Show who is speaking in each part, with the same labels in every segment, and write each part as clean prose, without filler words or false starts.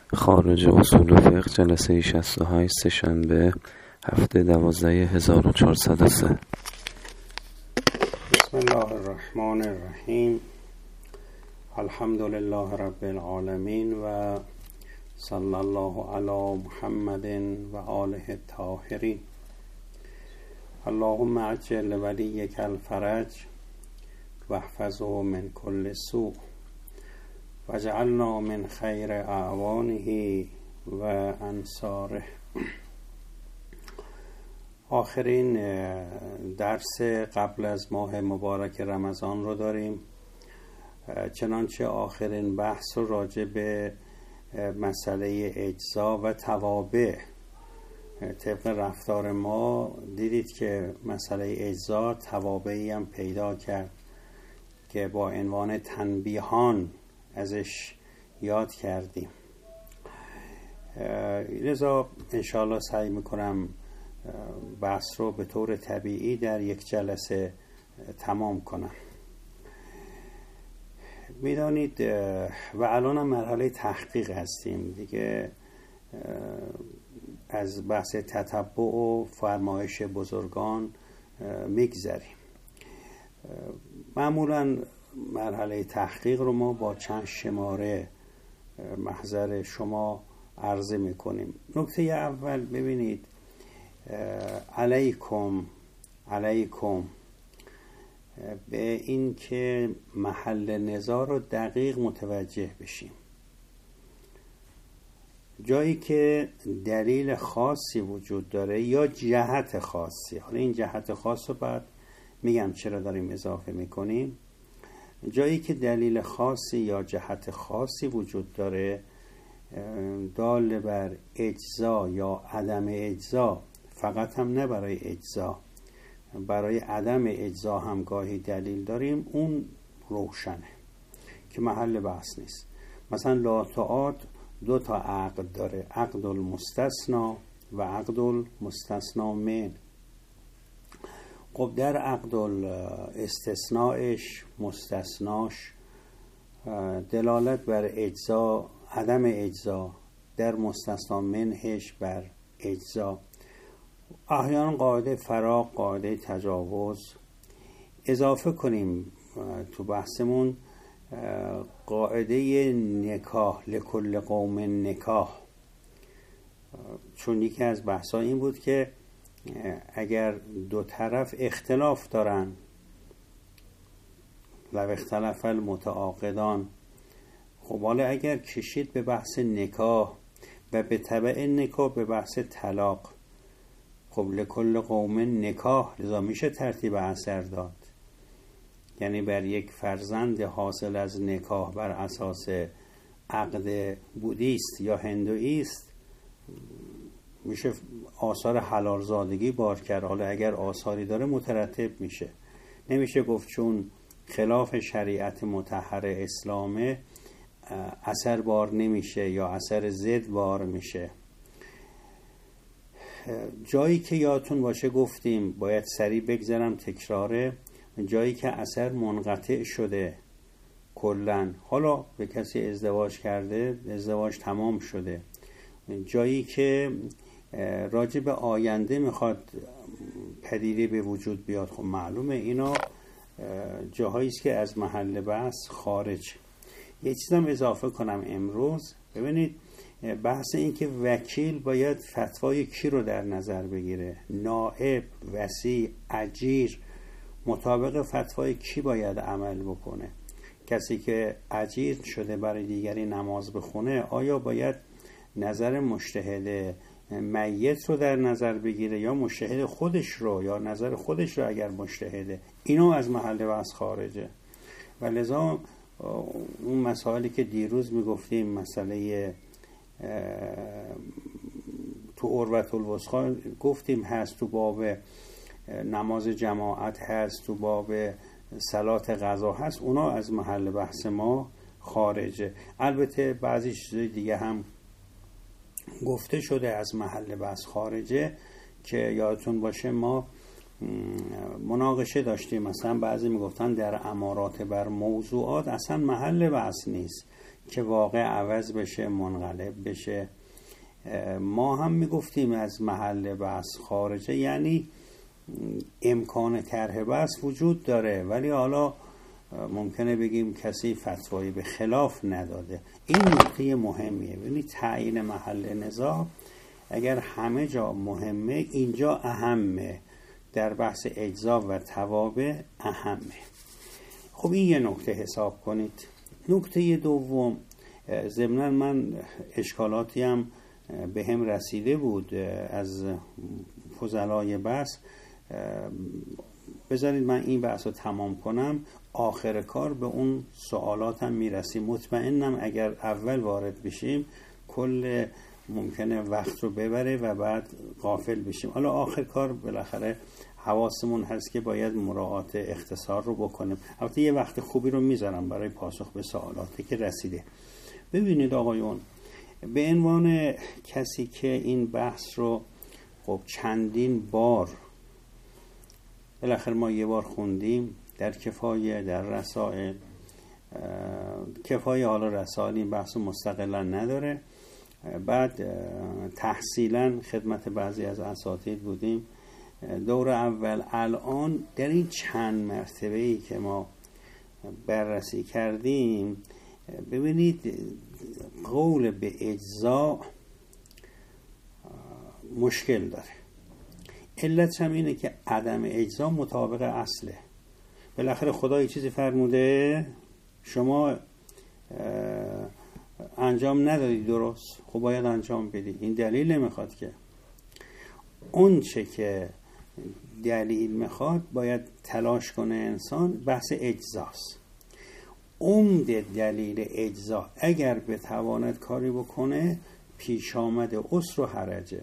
Speaker 1: خارج اصول فقه جلسه 68 سه‌شنبه 7/12/1403.
Speaker 2: بسم الله الرحمن الرحیم. الحمد لله رب العالمین و صلی الله علی محمد و آله الطاهرین. اللهم عجل ولیک الفرج واحفظه من کل سوء واجعلنا من خیر اعوانه و انصاره. آخرین درس قبل از ماه مبارک رمضان رو داریم، چنانچه آخرین بحث رو راجع به مسئله اجزا و توابع طبق رفتار ما دیدید که مسئله اجزا توابعی هم پیدا کرد که با عنوان تنبیهان ازش یاد کردیم. لذا انشاءالله سعی میکنم بحث رو به طور طبیعی در یک جلسه تمام کنم. میدانید و الان هم مرحله تحقیق هستیم دیگه، از بحث تتبع و فرمایش بزرگان میگذریم. معمولا مرحله تحقیق رو ما با چند شماره محضر شما عرضه میکنیم. نکته اول ببینید، علیکم به این که محل نزاع رو دقیق متوجه بشیم. جایی که دلیل خاصی وجود داره یا جهت خاصی، حالا این جهت خاص رو بعد میگم چرا داریم اضافه میکنیم. جایی که دلیل خاصی یا جهت خاصی وجود داره دال بر اجزا یا عدم اجزا، فقط هم نه برای اجزا، برای عدم اجزا هم گاهی دلیل داریم، اون روشنه که محل بحث نیست. مثلا لاطعات دو تا عقد داره، عقد المستثنا و عقد المستثنا من. خب در عقد استثناءش مستثناش دلالت بر اجزا، عدم اجزا، در مستثنا منهش بر اجزا. احیانا قاعده فراق، قاعده تجاوز اضافه کنیم تو بحثمون، قاعده نکاح، لکل قوم نکاح، چون یکی از بحثا این بود که اگر دو طرف اختلاف دارن، لو اختلف المتعاقدان، خب حالا اگر کشید به بحث نکاح و به تبع نکاح به بحث طلاق، خب لکل قوم نکاح، لذا میشه ترتیب اثر داد. یعنی بر یک فرزند حاصل از نکاح بر اساس عقد بودیست یا هندویست میشه آثار حلال زادگی بار کرد. حالا اگر آثاری داره مترتب میشه، نمیشه گفت چون خلاف شریعت مطهر اسلامه اثر بار نمیشه یا اثر ضد بار میشه. جایی که یادتون باشه گفتیم، باید سریع بگذرم تکراره، جایی که اثر منقطع شده کلن، حالا به کسی ازدواج کرده، ازدواج تمام شده، جایی که راجع به آینده میخواد پدیده به وجود بیاد، خب معلومه اینا جاهایی است که از محل بحث خارج. یه چیزم اضافه کنم امروز، ببینید بحث این که وکیل باید فتوای کی رو در نظر بگیره، نائب، وصی، اجیر، مطابق فتوای کی باید عمل بکنه. کسی که اجیر شده برای دیگری نماز بخونه، آیا باید نظر مجتهد میت رو در نظر بگیره یا مجتهد خودش رو، یا نظر خودش رو اگر مجتهده؟ اینو از محل بحث خارجه. و لذا اون مسائلی که دیروز میگفتیم، مسئله تو عروة الوثقی گفتیم هست، تو باب نماز جماعت هست، تو باب صلات قضا هست، اونا از محل بحث ما خارجه. البته بعضی چیزای دیگه هم گفته شده از محل بحث خارجه که یادتون باشه ما مناقشه داشتیم. مثلا بعضی میگفتن در امارات بر موضوعات اصلا محل بحث نیست، که واقع عوض بشه، منقلب بشه. ما هم میگفتیم از محل بحث خارجه، یعنی امکان طرح بحث وجود داره، ولی حالا ممکنه بگیم کسی فتوایی به خلاف نداده. این نکته مهمیه. یعنی تعیین محل نزاع اگر همه جا مهمه، اینجا اهمه. در بحث اجزا و توابع اهمه. خب این یه نکته حساب کنید. نکته دوم، ضمناً من اشکالاتی هم به هم رسیده بود از فضلای بحث. بذارید من این بحث رو تمام کنم، آخر کار به اون سوالاتم میرسیم. مطمئنم اگر اول وارد بشیم کل ممکنه وقت رو ببره و بعد غافل بشیم. حالا آخر کار بالاخره حواسمون هست که باید مراعات اختصار رو بکنیم. البته یه وقت خوبی رو میذارم برای پاسخ به سوالاتی که رسیده. ببینید آقایون، به عنوان کسی که این بحث رو خب چندین بار، بالاخره ما یه بار خوندیم در کفایه، در رسائل کفایه، حالا رسائل این بحث مستقلا نداره، بعد تحصیلا خدمت بعضی از اساتید بودیم دور اول. الان در این چند مرتبه‌ای که ما بررسی کردیم، ببینید قول به اجزا مشکل داره. علت هم اینه که عدم اجزا مطابق اصله. بالاخره خدا یه چیزی فرموده، شما انجام ندادی درست، خب باید انجام بدی. این دلیل نمیخواد که اون چه که دلیل میخواد باید تلاش کنه انسان. بحث اجزاست. عمده دلیل اجزا اگر بتواند کاری بکنه پیش آمده عسر و حرجه.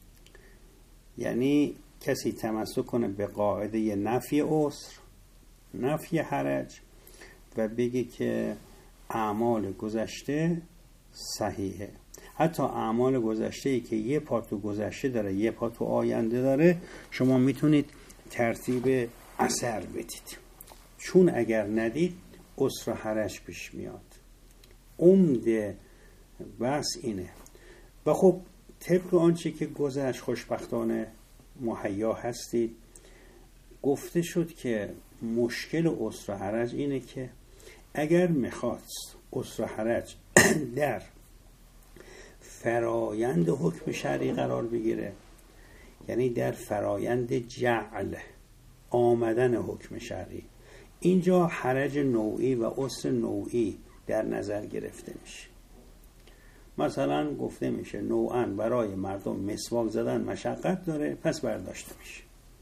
Speaker 2: یعنی کسی تمسک کنه به قاعده نفی عسر، نفی حرج و بگه که اعمال گذشته صحیحه. حتی اعمال گذشته‌ای که یه پا تو گذشته داره یه پا تو آینده داره، شما میتونید ترتیب اثر بدید، چون اگر ندید عسر و حرج پیش میاد. عمده بس اینه. و خب طبق آنچه که گذشت خوشبختانه مهیا هستید. گفته شد که مشکل عسر و حرج اینه که اگر میخواست عسر و حرج در فرایند حکم شرعی قرار بگیره، یعنی در فرایند جعل آمدن حکم شرعی، اینجا حرج نوعی و عسر نوعی در نظر گرفته میشه. مثلا گفته میشه نوعاً برای مردم مسواک زدن مشقت داره، پس برداشته میشه.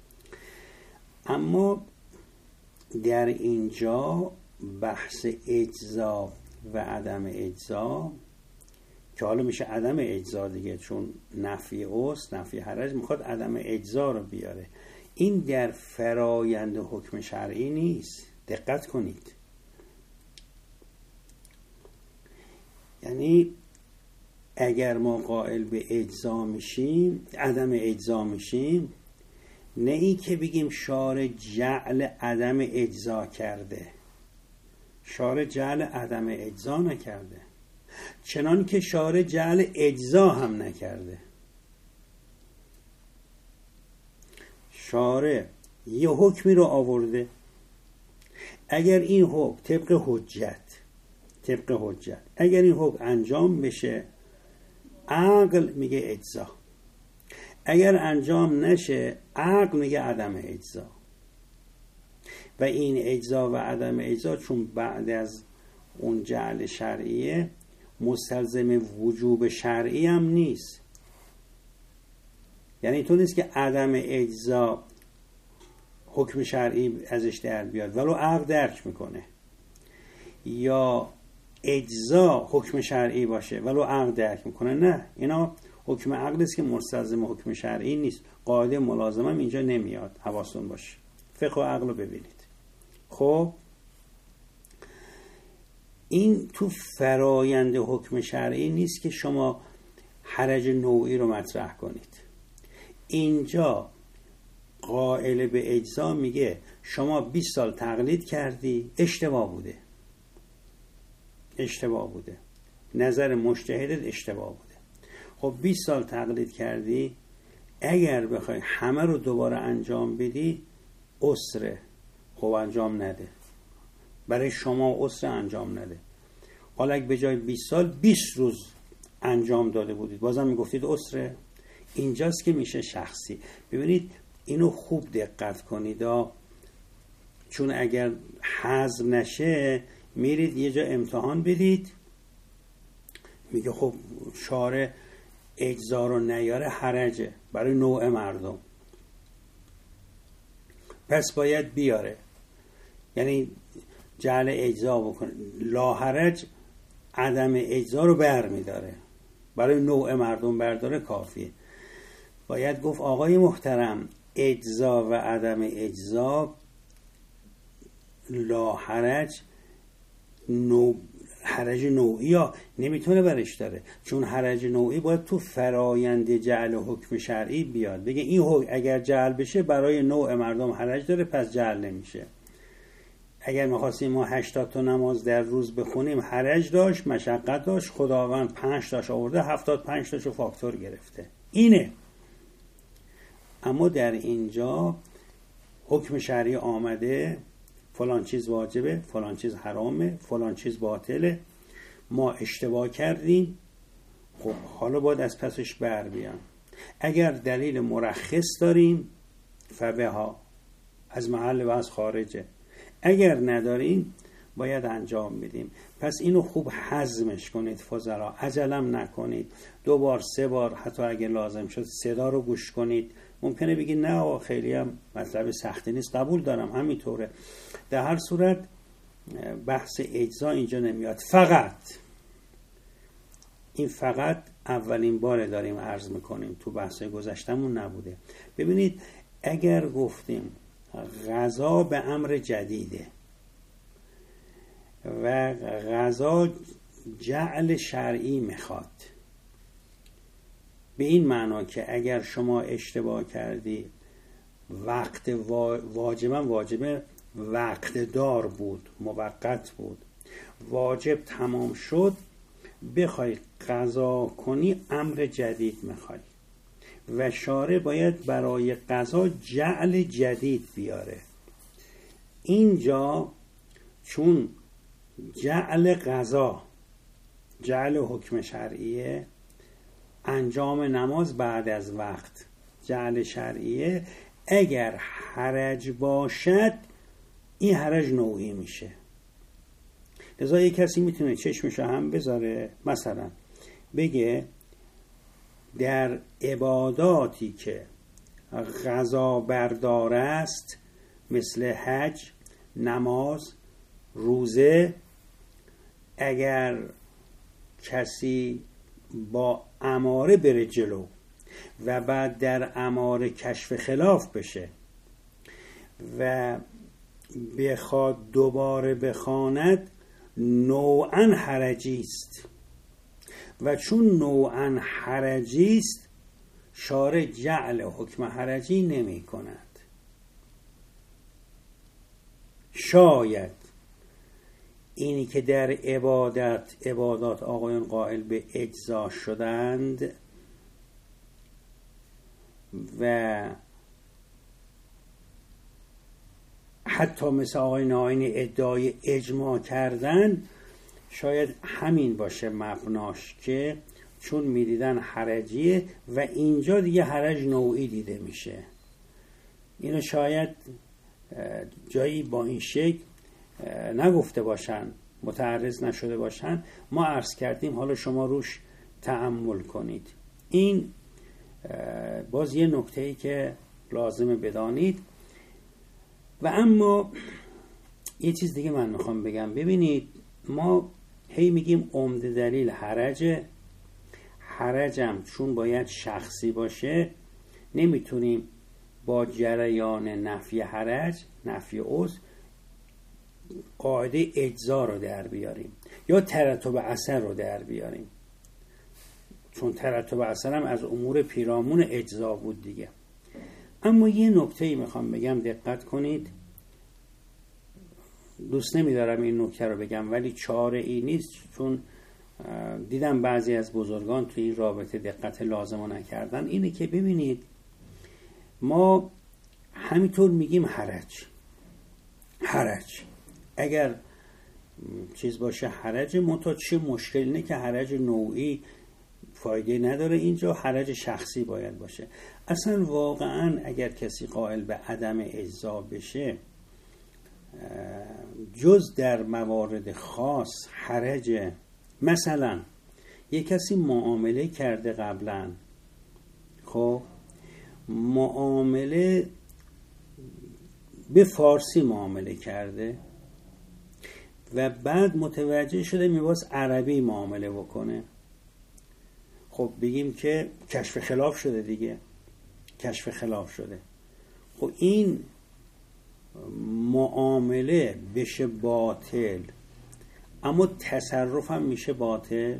Speaker 2: اما در اینجا بحث اجزا و عدم اجزا، که حالا میشه عدم اجزا دیگه، چون نفی عسر نفی حرج میخواد عدم اجزا رو بیاره. این در فرایند حکم شرعی نیست. دقت کنید. یعنی اگر ما قائل به اجزا میشیم، عدم اجزا میشیم، نه ای که بگیم شارع جعل عدم اجزا کرده. شارع جعل عدم اجزا نکرده، چنان که شارع جعل اجزا هم نکرده. شارع یه حکمی رو آورده، اگر این حکم طبق حجت اگر این حکم انجام بشه، عقل میگه اجزا. اگر انجام نشه، عقل میگه عدم اجزا. و این اجزا و عدم اجزا چون بعد از اون جعل شرعیه، مستلزم وجوب شرعی هم نیست. یعنی تو نیست که عدم اجزا حکم شرعی ازش در بیاد ولو عقل درک میکنه، یا اجزا حکم شرعی باشه ولو عقل درک میکنه. نه، اینا حکم عقل است که مستلزم حکم شرعی نیست. قاعده ملازمه هم اینجا نمیاد. حواستون باشه. فقه و عقل رو ببینید. خب این تو فرایند حکم شرعی نیست که شما حرج نوعی رو مطرح کنید. اینجا قائل به اجزا میگه شما 20 سال تقلید کردی، اشتباه بوده. نظر مجتهدت اشتباه بوده. خب 20 سال تقلید کردی، اگر بخوای همه رو دوباره انجام بدی عسره. خب انجام نده، برای شما عسر انجام نده. حالا اگه به جای 20 سال 20 روز انجام داده بودید بازم میگفتید عسره. اینجاست که میشه شخصی. ببینید اینو خوب دقت کنید چون اگر حذف نشه میرید یه جا امتحان بدید، میگه خب شارع اجزا رو نیاره حرجه برای نوع مردم، پس باید بیاره، یعنی جعل اجزا بکنه. لا حرج عدم اجزا رو بر میداره، برای نوع مردم برداره کافیه. باید گفت آقای محترم اجزا و عدم اجزا لا حرج حرج نوعی ها نمیتونه برش داره، چون حرج نوعی باید تو فرایند جعل حکم شرعی بیاد، بگه این حکم اگر جعل بشه برای نوع مردم حرج داره پس جعل نمیشه. اگر میخواستیم ما 80 تا نماز در روز بخونیم حرج داشت، مشقت داشت، خداوند 5 تاش آورده 75 تاشو فاکتور گرفته، اینه. اما در اینجا حکم شرعی آمده فلان چیز واجبه، فلان چیز حرامه، فلان چیز باطله، ما اشتباه کردیم، خب حالا باید از پسش بر بیان. اگر دلیل مرخص داریم فبها، از محل بحث خارجه، اگر نداریم باید انجام بدیم. پس اینو خوب هضمش کنید فضلا، عجلم نکنید، 2 بار 3 بار حتی اگه لازم شد صدا رو گوش کنید. ممکنه بگید نه خیلی هم مطلب سختی نیست، قبول دارم همینطوره. در هر صورت بحث اجزا اینجا نمیاد. فقط اولین بار داریم عرض میکنیم، تو بحث گذشتمون نبوده. ببینید اگر گفتیم قضا به امر جدیده و قضا جعل شرعی میخواد، به این معنا که اگر شما اشتباه کردی وقت واجبه وقت دار بود، موقت بود، واجب تمام شد، بخوای قضا کنی امر جدید میخوای و شارع باید برای قضا جعل جدید بیاره. اینجا چون جعل قضا جعل حکم شرعیه، انجام نماز بعد از وقت جعل شرعیه، اگر حرج باشد این حرج نوعی میشه. لذا یک کسی میتونه چشمشو هم بذاره، مثلا بگه در عباداتی که قضا بردار است مثل حج، نماز، روزه، اگر کسی با اماره بره جلو و بعد در اماره کشف خلاف بشه و بخواد دوباره بخواند نوعاً حرجی است و چون نوعاً حرجی است شارع جعل حکم حرجی نمی کند. شاید اینی که در عبادات آقایان قائل به اجزا شدند و حتی مثل آقای ناینی ادعای اجماع کردن، شاید همین باشه مبناش که چون میدیدن حرجیه و اینجا دیگه حرج نوعی دیده میشه. اینو شاید جایی با این شکل نگفته باشن، متعرض نشده باشن، ما عرض کردیم، حالا شما روش تأمل کنید. این باز یه نکته‌ای که لازمه بدانید. و اما یه چیز دیگه من میخوام بگم. ببینید ما هی میگیم عمده دلیل حرجم چون باید شخصی باشه نمیتونیم با جریان نفی حرج، نفی عذر، قاعده اجزا رو در بیاریم یا ترتب اثر رو در بیاریم، چون ترتب اثر هم از امور پیرامون اجزا بود دیگه. اما یه نکته‌ای میخوام بگم، دقت کنید، دوست نمیدارم این نکته رو بگم ولی چاره ای نیست، چون دیدم بعضی از بزرگان توی این رابطه دقت لازمو نکردن، اینه که ببینید ما همینطور میگیم حرج اگر چیز باشه حرج، منتها چه مشکل اینه که حرج نوعی فایده نداره، اینجا حرج شخصی باید باشه. اصلا واقعا اگر کسی قائل به عدم اجزا بشه، جز در موارد خاص حرج، مثلا یک کسی معامله کرده قبلا، خب معامله به فارسی معامله کرده و بعد متوجه شده می‌خواد عربی معامله بکنه، خب بگیم که کشف خلاف شده دیگه، کشف خلاف شده. خب این معامله بشه باطل، اما تصرف هم میشه باطل.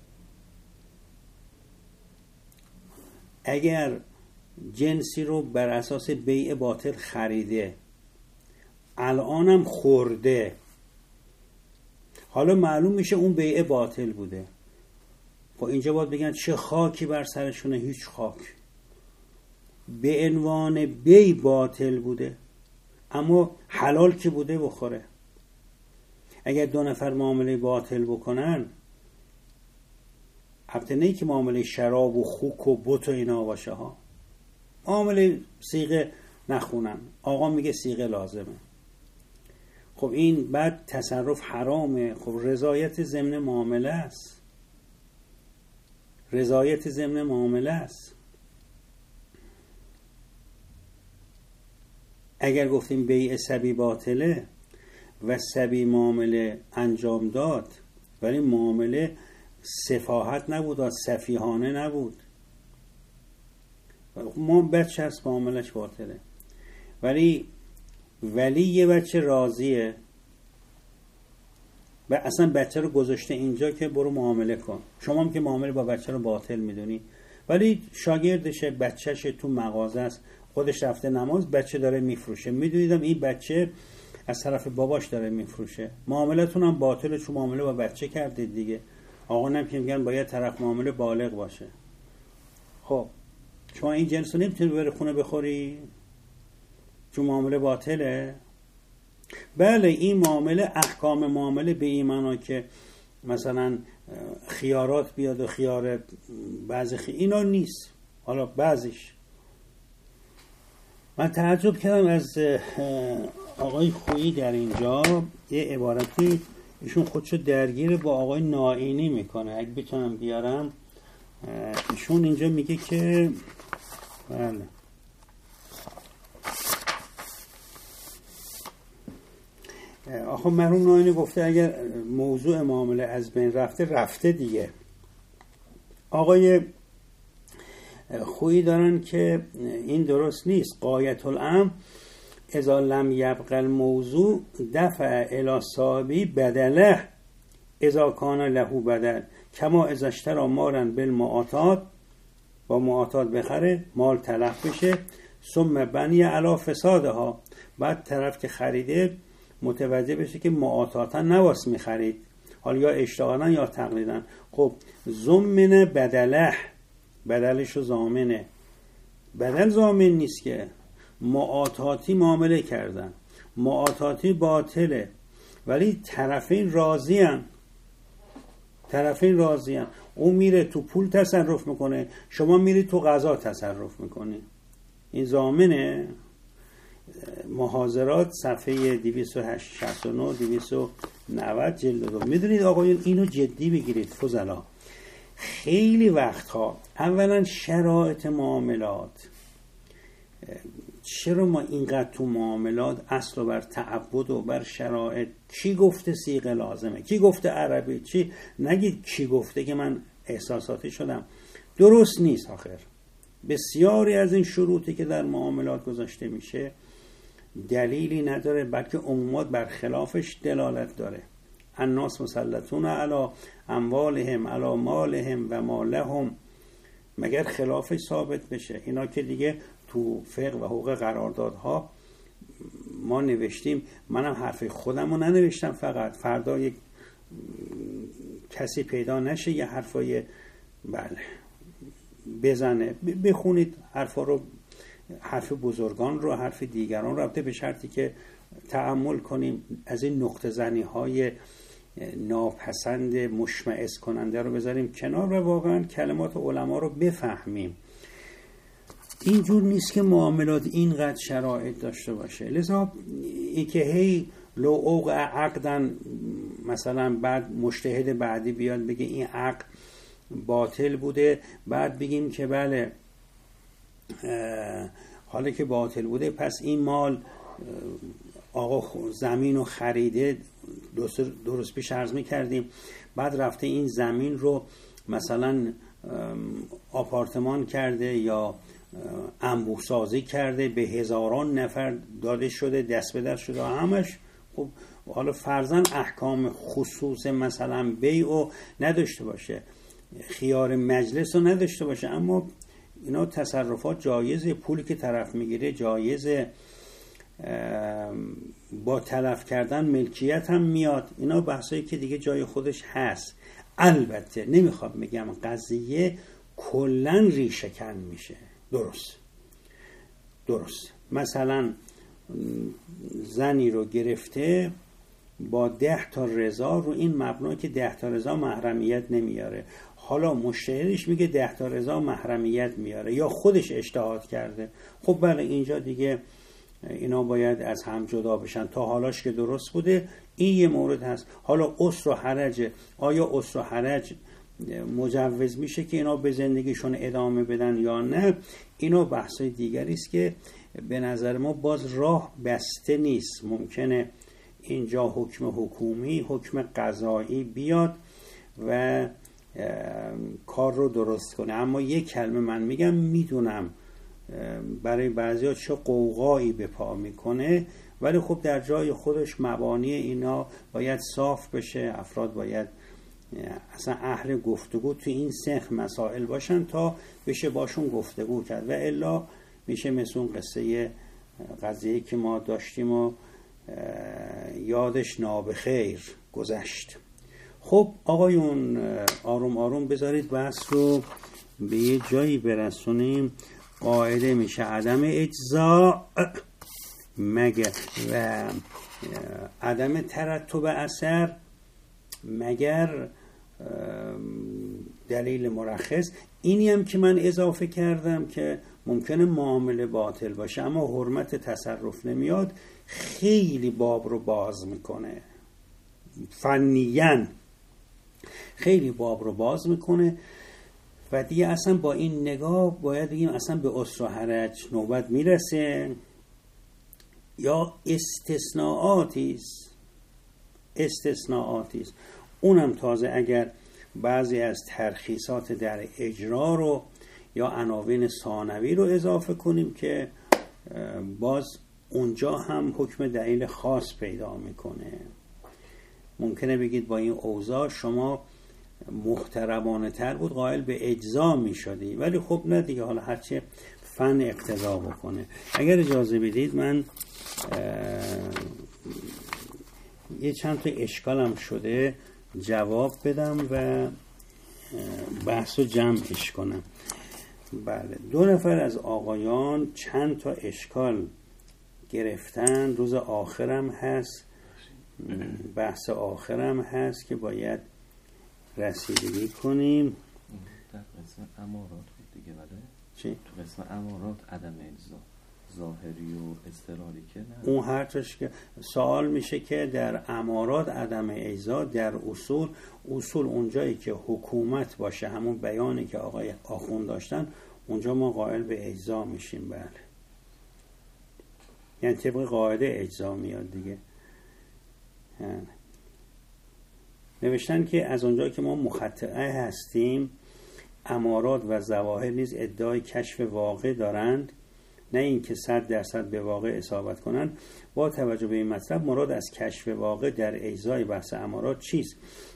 Speaker 2: اگر جنسی رو بر اساس بیع باطل خریده، الانم خورده، حالا معلوم میشه اون بیع باطل بوده، خب اینجا باید بگن چه خاکی بر سرشونه؟ هیچ خاک. به عنوان بیع باطل بوده، اما حلال که بوده بخوره. اگر دو نفر معامله باطل بکنن، البته نه که معامله شراب و خوک و بت و اینا باشه ها، معامله صیغه نخونن، آقا میگه صیغه لازمه، خب این بعد تصرف حرامه. خب رضایت ضمن معامله است، رضایت ضمن معامله است. اگر گفتیم بیع سبی باطله و سبی معامله انجام داد، ولی معامله سفاهت نبود، سفیهانه نبود، ما بچه هست معاملش باطله، ولی یه بچه راضیه و اصلا بچه رو گذاشته اینجا که برو معامله کن. شما هم که معامله با بچه رو باطل میدونی، ولی شاگردشه، بچهشه، تو مغازه است، خودش رفته نماز، بچه داره میفروشه، میدونیدم این بچه از طرف باباش داره میفروشه، معاملتون هم باطله چون معامله با بچه کردید دیگه. آقا نمیگن میگن باید طرف معامله بالغ باشه. خب شما این جنس رو نمیتونی بری خونه بخوری چون معامله باطله. بله این معامله، احکام معامله به این معنا که مثلا خیارات بیاد و خیار بعضی اینا نیست، حالا بعضیش. من تعجب کردم از آقای خویی در اینجا، یه عبارتی ایشون خودشو درگیر با آقای نائینی میکنه، اگه بتونم بیارم. ایشون اینجا میگه که بله آخه مرحوم نائینی گفته اگر موضوع معامله از بین رفته دیگه. آقای خویی دارن که این درست نیست. غایت الامر اذا لم یبق الموضوع دفع الی صاحبی بدله اذا کان له بدل کما اذا اشتری مالا بالمعاطات، با معاطات بخره مال تلف بشه، ثم بنی علی فسادها، بعد طرف که خریده متوجه بشه که معاطاتا نواس میخرید، حالا یا اشتغالن یا تقلیدن. خب ضمن بدله، بدلشو ضامنه، بدل ضامن نیست که. معاطاتی معامله کردن، معاطاتی باطله، ولی طرفین راضیان، اون میره تو پول تصرف میکنه، شما میری تو غذا تصرف میکنی، این ضامنه. محاضرات صفحه 269 290 جلد 2. میدونید آقایون اینو جدی بگیرید فضلا. خیلی وقتها اولا شرایط معاملات، چرا ما اینقدر تو معاملات اصلا بر تعبد و بر شرایط، کی گفته صیغه لازمه، کی گفته عربی، چی نگید کی گفته که من احساساتی شدم، درست نیست. آخر بسیاری از این شروطی که در معاملات گذاشته میشه دلیلی نداره، بلکه عمومات بر خلافش دلالت داره. الناس مسلطون علی اموالهم علی مالهم و مالهم، مگر خلافش ثابت بشه. اینا که دیگه تو فقه و حقوق قراردادها ما نوشتیم، منم حرف خودم رو ننوشتم، فقط فردا یک کسی پیدا نشه یه حرفای بله بزنه. بخونید حرفا رو، حرف بزرگان رو، حرف دیگران رو، البته به شرطی که تأمل کنیم از این نقطه زنی های ناپسند مشمئز کننده رو بذاریم کنار و واقعا کلمات علما رو بفهمیم. اینجور نیست که معاملات اینقدر شرایط داشته باشه. لذا این که هی لو اوقع عقدن مثلا بعد مجتهد بعدی بیاد بگه این عقد باطل بوده، بعد بگیم که بله حالا که باطل بوده پس این مال آقا زمین رو خریده، درست پیش عرض می‌کردیم، بعد رفته این زمین رو مثلا آپارتمان کرده یا انبوه سازی کرده، به هزاران نفر داده شده، دست به دست شده، همش خب حالا فرضاً احکام خصوص مثلا بیع نداشته باشه، خیار مجلس رو نداشته باشه، اما اینا تصرفات جایزه، پولی که طرف میگیره جایزه، با تلف کردن ملکیت هم میاد. اینا بحثایی که دیگه جای خودش هست. البته نمیخوام بگم قضیه کلن ریشه کن میشه. درست مثلا زنی رو گرفته با 10 تا رضا، رو این مبنا که 10 تا رضا محرمیت نمیاره، حالا مجتهدش میگه 10 تا رضا محرمیت میاره یا خودش اجتهاد کرده، خب بله اینجا دیگه اینا باید از هم جدا بشن. تا حالاش که درست بوده، این یه مورد هست. حالا اسر و حرج، آیا اسر و حرج مجوز میشه که اینا به زندگیشون ادامه بدن یا نه؟ اینا بحثای دیگری است که به نظر ما باز راه بسته نیست. ممکنه اینجا حکم حکومی، حکم قضایی بیاد و کار رو درست کنه. اما یک کلمه من میگم، میدونم برای بعضیا چه قوقایی به پا میکنه، ولی خب در جای خودش مبانی اینا باید صاف بشه. افراد باید اصلا اهل گفتگو تو این سنخ مسائل باشن تا بشه باشون گفتگو کرد، و الا میشه مثل اون قضیه که ما داشتیم و یادش نابخیر گذشت. خب آقایون آروم آروم بذارید بحث رو به یه جایی برسونیم. قاعده میشه عدم اجزاء مگر و عدم ترتب اثر مگر دلیل مرخص. اینی هم که من اضافه کردم که ممکنه معامله باطل باشه اما حرمت تصرف نمیاد، خیلی باب رو باز میکنه، فنیاً خیلی باب رو باز میکنه و دیگه اصلا با این نگاه باید بگیم اصلا به اسر و حرج نوبت میرسه یا استثناءاتی است. اونم تازه اگر بعضی از ترخیصات در اجرا رو یا عناوین ثانوی رو اضافه کنیم که باز اونجا هم حکم دلیل خاص پیدا میکنه. ممکنه بگید با این اوضاع شما محترمانه تر بود قائل به اجزا می شدی، ولی خب نه دیگه، حالا هرچه فن اقتضا بکنه. اگر اجازه بدید من یه چند تا اشکالم شده جواب بدم و بحث رو جمعش کنم. بله، 2 نفر از آقایان چند تا اشکال گرفتن. روز آخرم هست، بحث آخرم هست که باید رسیدگی کنیم.
Speaker 1: در قسم امارات بود دیگه، بله؟
Speaker 2: چی؟
Speaker 1: تو قسم امارات عدم اجزا ظاهری و اضطراری که نه،
Speaker 2: اون هرچش که سوال میشه که در امارات عدم اجزا، در اصول اونجایی که حکومت باشه، همون بیانی که آقای آخوند داشتن، اونجا ما قائل به اجزا میشیم. بله، یعنی طبق قاعده اجزا میاد دیگه. نوشتن که از اونجا که ما مخطئه هستیم، امارات و ظواهر نیز ادعای کشف واقع دارند، نه اینکه 100% به واقع اصابت کنند. با توجه به این مطلب مراد از کشف واقع در اجزای بحث امارات چیست؟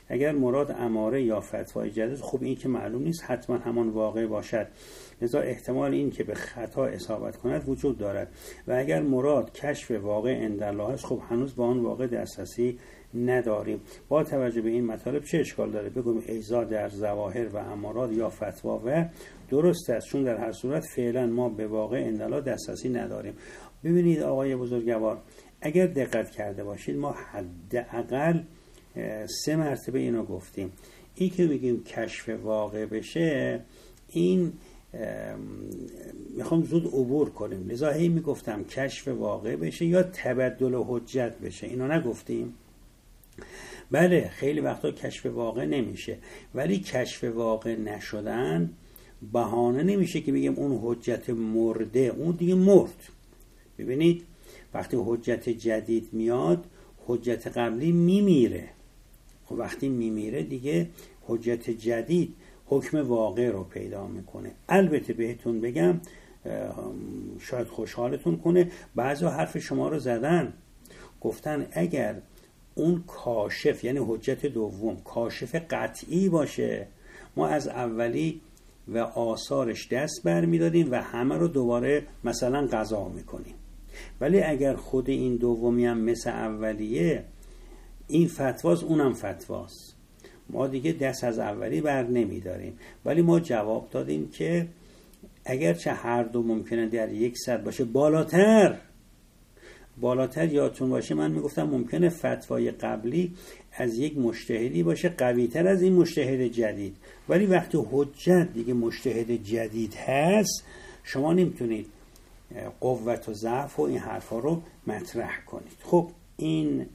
Speaker 2: اگر مراد اماره یا فتوای جدید، خب این که معلوم نیست حتما همان واقع باشد، لذا احتمال این که به خطا اصابت کند وجود دارد. و اگر مراد کشف واقع عندالله است، خب هنوز به آن واقع دسترسی نداریم. با توجه به این مطالب چه اشکال داره بگم ایذا در ظواهر و امارات یا فتوا و درست است، چون در هر صورت فعلا ما به واقع عندالله دسترسی نداریم. ببینید آقای بزرگوار، اگر دقت کرده باشید ما حداقل 3 مرتبه اینو گفتیم. این که میگیم کشف واقع بشه، این میخوام زود عبور کنیم، لذا هی میگفتم کشف واقع بشه یا تبدل حجت بشه، اینو نگفتیم؟ بله خیلی وقتا کشف واقع نمیشه، ولی کشف واقع نشدن بهانه نمیشه که بگیم اون حجت مرده، اون دیگه مرد. ببینید وقتی حجت جدید میاد، حجت قبلی میمیره. خب وقتی میمیره دیگه حجت جدید حکم واقع رو پیدا میکنه. البته بهتون بگم، شاید خوشحالتون کنه، بعضی حرف شما رو زدن، گفتن اگر اون کاشف یعنی حجت دوم کاشف قطعی باشه، ما از اولی و آثارش دست برمیداریم و همه رو دوباره مثلا قضا میکنیم. ولی اگر خود این دومی هم مثل اولیه، این فتواست اونم فتواست، ما دیگه دست از اولی بر نمیداریم. ولی ما جواب دادیم که اگرچه هر دو ممکنه در یک سطح باشه، بالاتر یادتون باشه من میگفتم ممکنه فتوای قبلی از یک مجتهدی باشه قوی‌تر از این مجتهد جدید، ولی وقتی حجت دیگه مجتهد جدید هست، شما نمیتونید قوت و ضعف و این حرفا رو مطرح کنید. خب این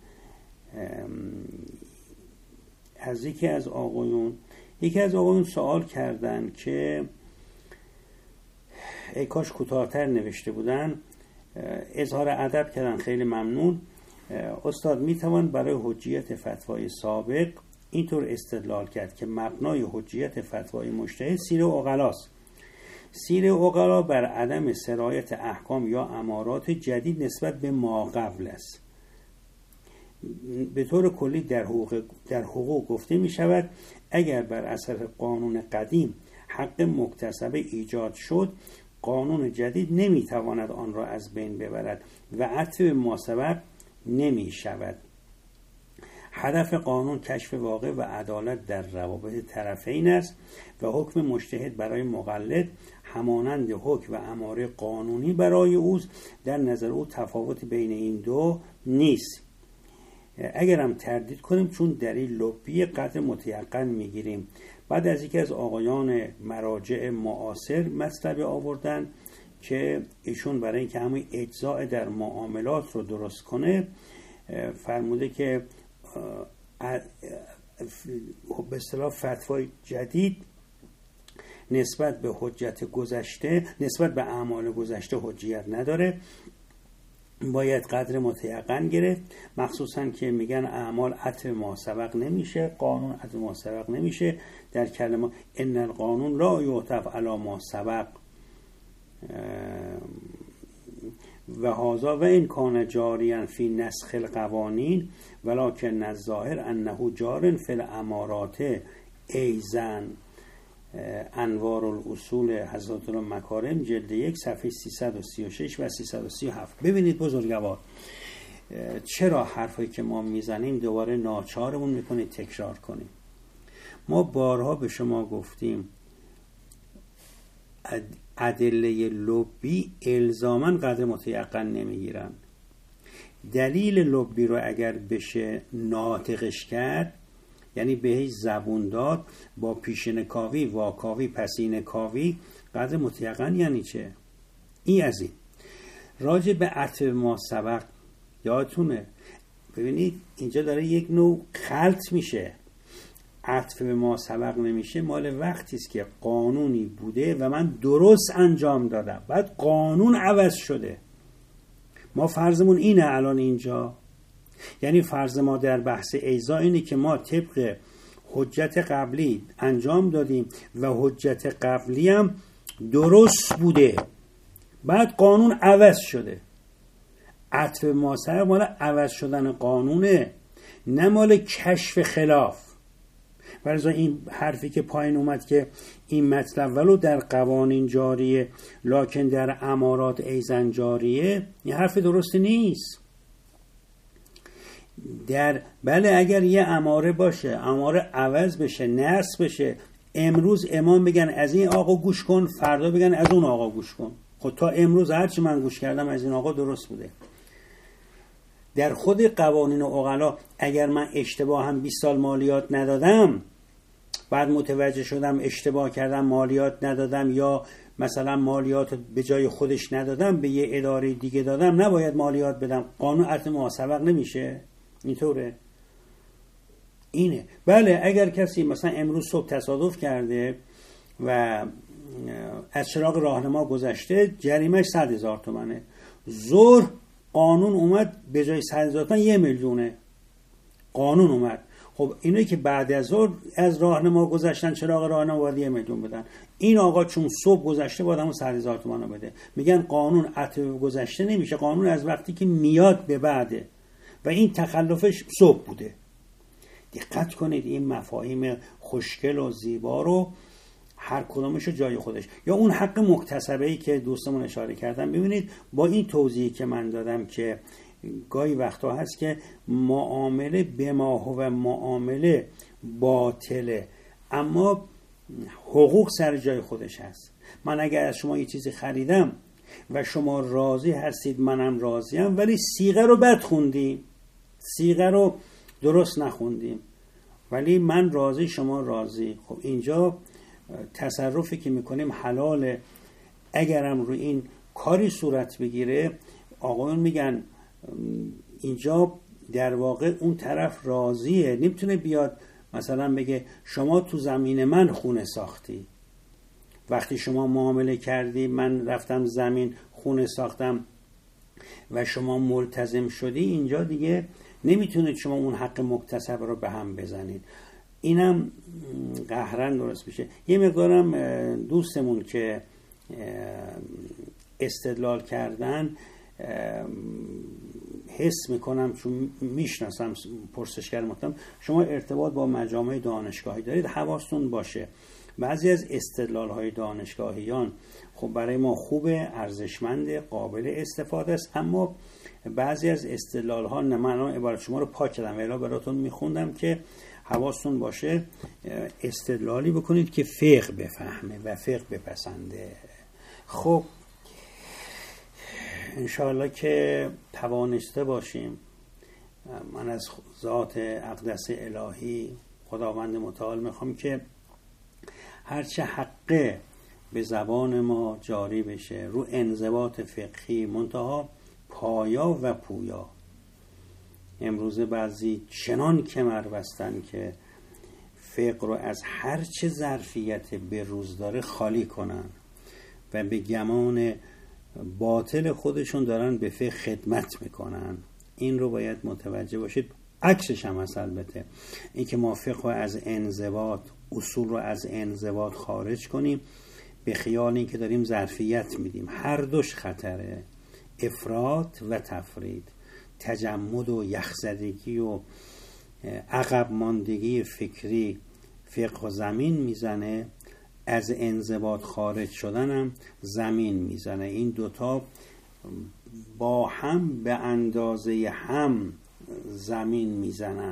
Speaker 2: از یکی از آقایون سوال کردن که ای کاش کوتاه‌تر نوشته بودن، اظهار ادب کردن، خیلی ممنون. استاد میتوان برای حجیت فتوای سابق اینطور استدلال کرد که مبنای حجیت فتوای مجتهد سیر عقلاست. سیر عقلا بر عدم سرایت احکام یا امارات جدید نسبت به ما قبل است. به طور کلی در حقوق گفته می شود اگر بر اثر قانون قدیم حق مکتسبه ایجاد شد، قانون جدید نمی تواند آن را از بین ببرد و عطف ما سبق نمی شود. هدف قانون کشف واقع و عدالت در روابط طرفین است و حکم مجتهد برای مقلد همانند حکم و اماره قانونی برای اوست. در نظر او تفاوت بین این دو نیست. اگر هم تردید کنیم چون دلیل لبی قدر متیقن میگیریم. بعد از یکی از آقایان مراجع معاصر مطلب آوردن که ایشون برای اینکه همون اجزاء در معاملات رو درست کنه فرموده که به اصطلاح فتوای جدید نسبت به حجت گذشته، نسبت به اعمال گذشته حجیت نداره، باید قدر متیقن گرفت، مخصوصا که میگن اعمال عطف ما سبق نمیشه، قانون عطف ما سبق نمیشه. در کلمه ان القانون لا یعطف علی ما سبق و هذا و ان کان جاریا فی نسخ القوانین ولکن الظاهر انه جار فی الامارات ایزن. انوار الاصول حضرت المکارم جلد 1 صفحه 336 و 337. ببینید بزرگوار، چرا حرفی که ما میزنیم دوباره ناچارمون میکنه تکرار کنیم. ما بارها به شما گفتیم ادله لبی الزاماً قدر متیقن نمیگیرن. دلیل لبی رو اگر بشه ناطقش کرد، یعنی بهش زبون داد، با پیشین کاوی، واکاوی، پسین کاوی، قدر متیقن یعنی چه؟ این از این. راجع به عطف ما سبق یادتونه، ببینید اینجا داره یک نوع خلط میشه. عطف ما سبق نمیشه مال وقتی است که قانونی بوده و من درست انجام دادم، بعد قانون عوض شده. ما فرضمون اینه الان اینجا، یعنی فرض ما در بحث ایزا اینه که ما طبق حجت قبلی انجام دادیم و حجت قبلی هم درست بوده، بعد قانون عوض شده. عطف ما سبق مال عوض شدن قانونه، نه مال کشف خلاف. ولذا این حرفی که پایین اومد که این مطلب ولو در قوانین جاریه لکن در امارات ایزن جاریه، این حرف درست نیست. بله اگر یه اماره باشه، اماره عوض بشه، نرس بشه، امروز امام بگن از این آقا گوش کن، فردا بگن از اون آقا گوش کن. خب تا امروز هرچی من گوش کردم از این آقا درست بوده. در خود قوانین عقلا اگر من اشتباه هم 20 سال مالیات ندادم، بعد متوجه شدم اشتباه کردم مالیات ندادم، یا مثلا مالیات به جای خودش ندادم به یه اداره دیگه دادم، نباید مالیات بدم، قانون عدم مواسبق نمیشه؟ اینطوره. اینه. بله اگر کسی مثلا امروز صبح تصادف کرده و از چراغ راهنما گذشته، جریمهش 100,000 تومنه. ظهر قانون اومد به جای 100,000 تومن 1,000,000 قانون اومد. خب اینایی که بعد از ظهر از راهنما گذشتن، چراغ راهنما باید 1,000,000 بدن. این آقا چون صبح گذشته باید همون 100,000 تومن رو بده. میگن قانون عطف گذشته نمیشه، قانون از وقتی که میاد به بعده و این تخلفش صبح بوده. دقت کنید این مفاهیم خوشگل و زیبا رو هر کدومش رو جای خودش. یا اون حق مکتسبه‌ای که دوستمون اشاره کردن، ببینید با این توضیحی که من دادم که گاهی وقتا هست که معامله به ما و معامله باطله، اما حقوق سر جای خودش هست. من اگر از شما یه چیزی خریدم و شما راضی هستید منم راضیم، ولی صیغه رو بد خوندیم، صیغه رو درست نخوندیم، ولی من راضی شما راضی، خب اینجا تصرفی که میکنیم حلاله. اگرم رو این کاری صورت بگیره، آقایون میگن اینجا در واقع اون طرف راضیه، نمیتونه بیاد مثلا بگه شما تو زمین من خونه ساختی، وقتی شما معامله کردی من رفتم زمین خونه ساختم و شما ملتزم شدی، اینجا دیگه نمیتونید شما اون حق مکتسب رو به هم بزنید. اینم قهرن درست میشه. یه مقدارم دوستمون که استدلال کردن حس میکنم، چون میشناسم پرسشگر محترم، شما ارتباط با مجامع دانشگاهی دارید، حواستون باشه بعضی از استدلال های دانشگاهیان خب برای ما خوبه، ارزشمند، قابل استفاده است، اما بعضی از استدلال ها نه، من عبارت شما رو پاک کردم و الا براتون میخوندم که حواستون باشه استدلالی بکنید که فقه بفهمه و فقه بپسنده. خب انشاءالله که توانسته باشیم. من از ذات اقدس الهی خداوند متعال میخوام که هرچه حقه به زبان ما جاری بشه رو انضباط فقهی، منتها پایا و پویا. امروزه بعضی چنان کمر بستن که فقه رو از هرچه ظرفیت به روز داره خالی کنن و به گمان باطل خودشون دارن به فقه خدمت میکنن. این رو باید متوجه باشید. عکسش هم هست البته، این که ما فقه رو از انضباط، اصول رو از انضباط خارج کنیم به خیال این که داریم ظرفیت میدیم. هر دوش خطره، افراط و تفرید، تجمد و یخزدگی و عقب ماندگی فکری فقه و زمین میزنه، از انضباط خارج شدنم زمین میزنه. این دوتا با هم به اندازه هم زمین میزنن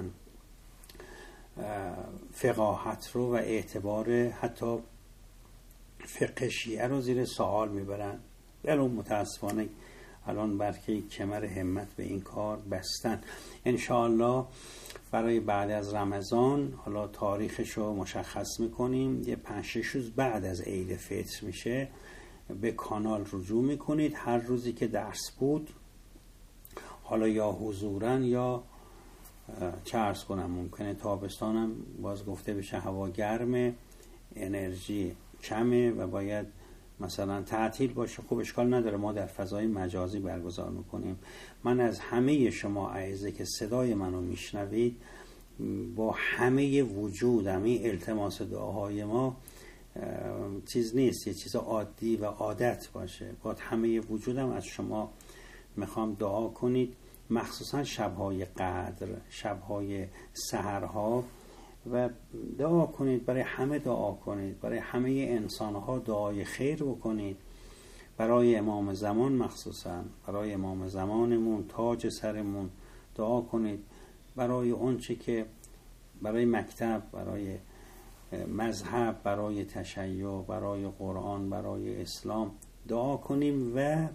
Speaker 2: فقاهت رو و اعتبار حتی فقه شیعه رو زیر سوال میبرن. الان متاسفانه الان برخی کمر همت به این کار بستن. انشاءالله برای بعد از رمضان، حالا تاریخش رو مشخص میکنیم، یه 5-6 روز بعد از عید فطر میشه، به کانال رجوع میکنید. هر روزی که درس بود، حالا یا حضوراً یا چه عرض کنم، ممکنه تابستانم باز گفته بشه هوا گرمه، انرژی کمه و باید مثلا تعطیل باشه، خب اشکال نداره، ما در فضای مجازی برگزار میکنیم. من از همه شما اعزه که صدای منو میشنوید با همه وجود، همه التماس دعاهای ما چیز نیست، یه چیز عادی و عادت باشه، با همه وجودم از شما میخوام دعا کنید، مخصوصا شبهای قدر، شبهای سحرها و دعا کنید، برای همه دعا کنید، برای همه انسانها دعای خیر بکنید، برای امام زمان مخصوصا، برای امام زمانمون، تاج سرمون دعا کنید، برای اونچه که برای مکتب، برای مذهب، برای تشیع، برای قرآن، برای اسلام دعا کنیم و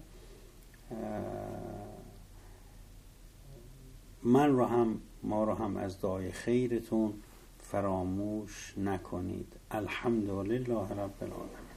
Speaker 2: ما رو هم از دعای خیرتون فراموش نکنید. الحمدلله رب العالمین.